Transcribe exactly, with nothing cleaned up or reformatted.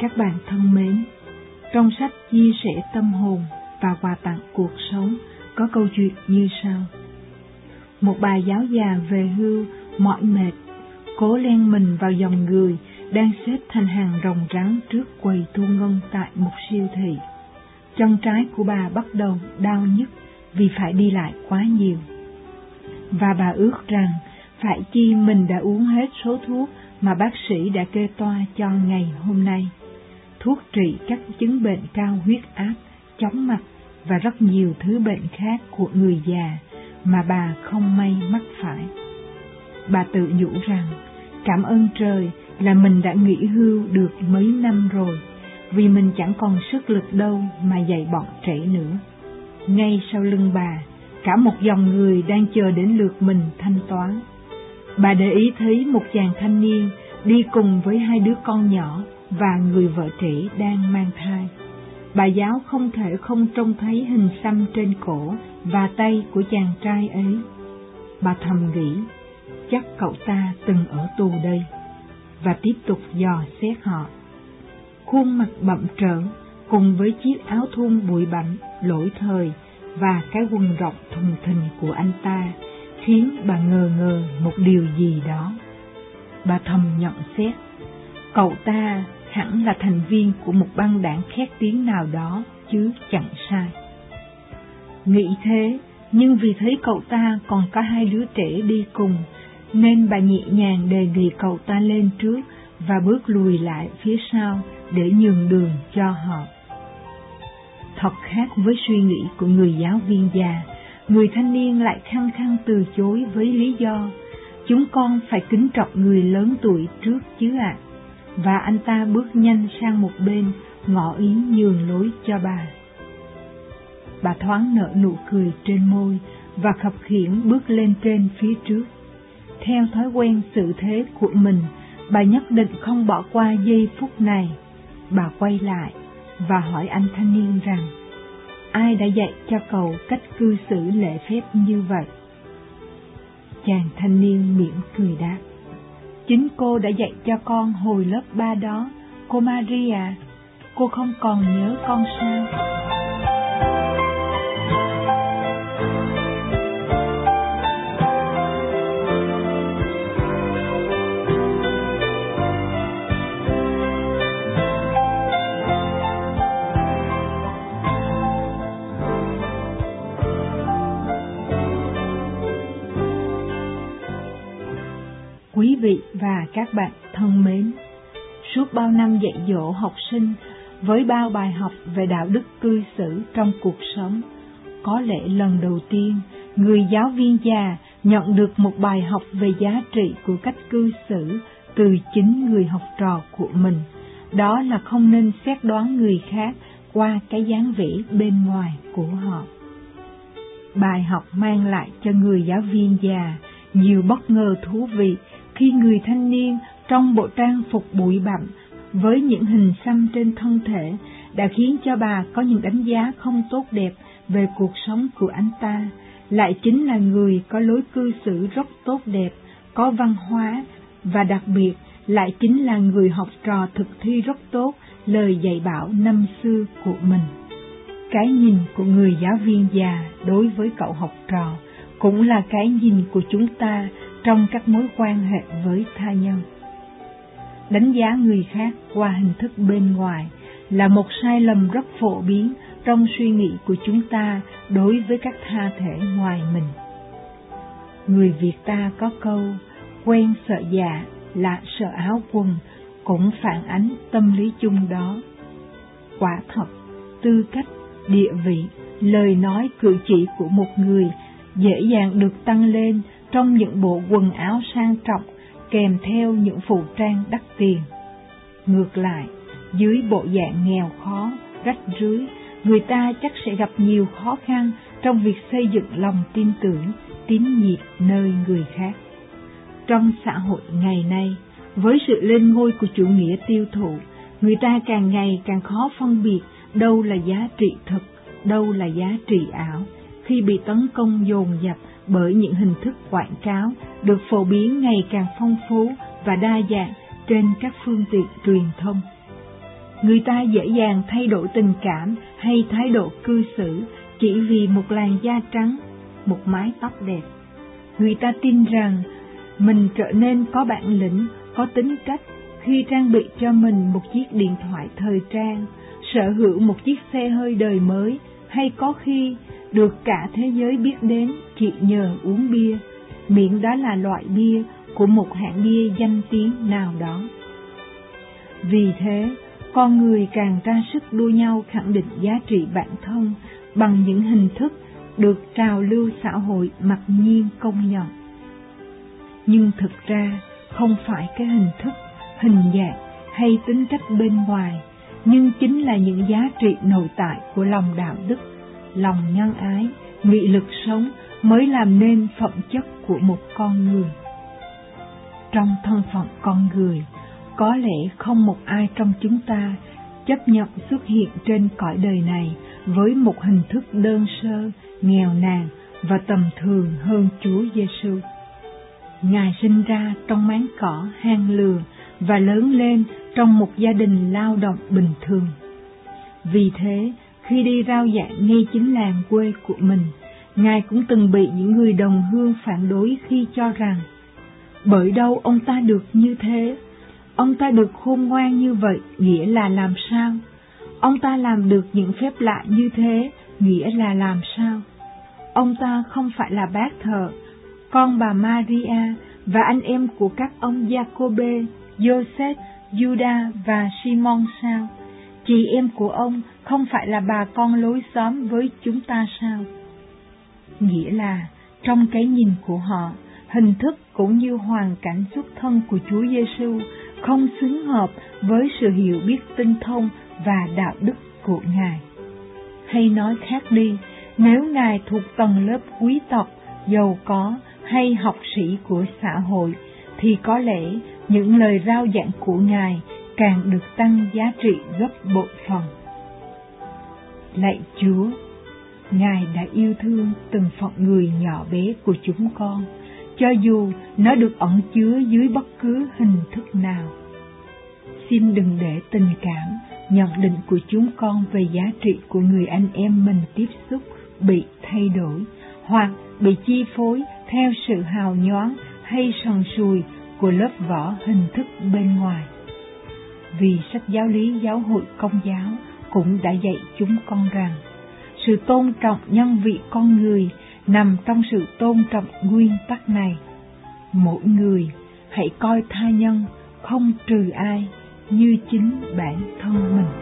Các bạn thân mến, trong sách Chia sẻ tâm hồn và quà tặng cuộc sống có câu chuyện như sau. Một bà giáo già về hưu, mỏi mệt, cố len mình vào dòng người đang xếp thành hàng rồng rắn trước quầy thu ngân tại một siêu thị. Chân trái của bà bắt đầu đau nhức vì phải đi lại quá nhiều. Và bà ước rằng phải chi mình đã uống hết số thuốc mà bác sĩ đã kê toa cho ngày hôm nay. Thuốc trị các chứng bệnh cao huyết áp, chóng mặt và rất nhiều thứ bệnh khác của người già mà bà không may mắc phải. Bà tự nhủ rằng cảm ơn trời là mình đã nghỉ hưu được mấy năm rồi, vì mình chẳng còn sức lực đâu mà dạy bọn trẻ nữa. Ngay sau lưng bà, cả một dòng người đang chờ đến lượt mình thanh toán. Bà để ý thấy một chàng thanh niên đi cùng với hai đứa con nhỏ và người vợ trẻ đang mang thai. Bà giáo không thể không trông thấy hình xăm trên cổ và tay của chàng trai ấy. Bà thầm nghĩ, chắc cậu ta từng ở tù đây, và tiếp tục dò xét họ. Khuôn mặt bặm trợn cùng với chiếc áo thun bụi bặm lỗi thời và cái quần rộng thùng thình của anh ta khiến bà ngờ ngờ một điều gì đó. Bà thầm nhận xét, cậu ta hẳn là thành viên của một băng đảng khét tiếng nào đó chứ chẳng sai. Nghĩ thế, nhưng vì thấy cậu ta còn có hai đứa trẻ đi cùng, nên bà nhẹ nhàng đề nghị cậu ta lên trước và bước lùi lại phía sau để nhường đường cho họ. Thật khác với suy nghĩ của người giáo viên già, người thanh niên lại khăng khăng từ chối với lý do, chúng con phải kính trọng người lớn tuổi trước chứ ạ. À. Và anh ta bước nhanh sang một bên, ngỏ ý nhường lối cho bà. Bà thoáng nở nụ cười trên môi và khập khiễng bước lên trên phía trước. Theo thói quen xử thế của mình, bà nhất định không bỏ qua giây phút này. Bà quay lại và hỏi anh thanh niên rằng, ai đã dạy cho cậu cách cư xử lễ phép như vậy? Chàng thanh niên mỉm cười đáp, chính cô đã dạy cho con hồi lớp ba đó, cô Maria. Cô không còn nhớ con sao? Quý vị và các bạn thân mến, suốt bao năm dạy dỗ học sinh với bao bài học về đạo đức cư xử trong cuộc sống, có lẽ lần đầu tiên người giáo viên già nhận được một bài học về giá trị của cách cư xử từ chính người học trò của mình, đó là không nên xét đoán người khác qua cái dáng vẻ bên ngoài của họ. Bài học mang lại cho người giáo viên già nhiều bất ngờ thú vị khi người thanh niên trong bộ trang phục bụi bặm với những hình xăm trên thân thể đã khiến cho bà có những đánh giá không tốt đẹp về cuộc sống của anh ta, lại chính là người có lối cư xử rất tốt đẹp, có văn hóa, và đặc biệt lại chính là người học trò thực thi rất tốt lời dạy bảo năm xưa của mình. Cái nhìn của người giáo viên già đối với cậu học trò cũng là cái nhìn của chúng ta trong các mối quan hệ với tha nhân. Đánh giá người khác qua hình thức bên ngoài là một sai lầm rất phổ biến trong suy nghĩ của chúng ta đối với các tha thể ngoài mình. Người Việt ta có câu, quen sợ dạ là sợ áo quần, cũng phản ánh tâm lý chung đó. Quả thật, tư cách, địa vị, lời nói cử chỉ của một người dễ dàng được tăng lên trong những bộ quần áo sang trọng kèm theo những phụ trang đắt tiền. Ngược lại, dưới bộ dạng nghèo khó, rách rưới, người ta chắc sẽ gặp nhiều khó khăn trong việc xây dựng lòng tin tưởng, tín nhiệm nơi người khác. Trong xã hội ngày nay, với sự lên ngôi của chủ nghĩa tiêu thụ, người ta càng ngày càng khó phân biệt đâu là giá trị thực, đâu là giá trị ảo, khi bị tấn công dồn dập bởi những hình thức quảng cáo được phổ biến ngày càng phong phú và đa dạng trên các phương tiện truyền thông. người ta dễ dàng thay đổi tình cảm hay thái độ cư xử chỉ vì một làn da trắng, một mái tóc đẹp. Người ta tin rằng mình trở nên có bản lĩnh, có tính cách khi trang bị cho mình một chiếc điện thoại thời trang, sở hữu một chiếc xe hơi đời mới, hay có khi được cả thế giới biết đến chỉ nhờ uống bia, miễn đó là loại bia của một hãng bia danh tiếng nào đó. Vì thế, con người càng ra sức đua nhau khẳng định giá trị bản thân bằng những hình thức được trào lưu xã hội mặc nhiên công nhận. Nhưng thực ra không phải cái hình thức, hình dạng hay tính cách bên ngoài, nhưng chính là những giá trị nội tại của lòng đạo đức, lòng nhân ái, nghị lực sống mới làm nên phẩm chất của một con người. Trong thân phận con người, có lẽ không một ai trong chúng ta chấp nhận xuất hiện trên cõi đời này với một hình thức đơn sơ, nghèo nàn và tầm thường hơn Chúa Giêsu. Ngài sinh ra trong máng cỏ hang lừa và lớn lên trong một gia đình lao động bình thường. Vì thế, khi đi rao giảng ngay chính làng quê của mình, Ngài cũng từng bị những người đồng hương phản đối khi cho rằng bởi đâu ông ta được như thế, ông ta được khôn ngoan như vậy nghĩa là làm sao, ông ta làm được những phép lạ như thế nghĩa là làm sao, ông ta không phải là bác thợ, con bà Maria và anh em của các ông Giacôbê, Joseph, Juda và Simon sao? Chị em của ông không phải là bà con lối xóm với chúng ta sao? Nghĩa là, trong cái nhìn của họ, hình thức cũng như hoàn cảnh xuất thân của Chúa Giêsu không xứng hợp với sự hiểu biết tinh thông và đạo đức của Ngài. Hay nói khác đi, nếu Ngài thuộc tầng lớp quý tộc, giàu có hay học sĩ của xã hội, thì có lẽ những lời rao giảng của Ngài càng được tăng giá trị gấp bội phần. Lạy Chúa, Ngài đã yêu thương từng phận người nhỏ bé của chúng con, cho dù nó được ẩn chứa dưới bất cứ hình thức nào. Xin đừng để tình cảm, nhận định của chúng con về giá trị của người anh em mình tiếp xúc bị thay đổi, hoặc bị chi phối theo sự hào nhoáng hay sần sùi của lớp vỏ hình thức bên ngoài. Vì sách giáo lý giáo hội Công giáo cũng đã dạy chúng con rằng, sự tôn trọng nhân vị con người nằm trong sự tôn trọng nguyên tắc này. Mỗi người hãy coi tha nhân không trừ ai như chính bản thân mình.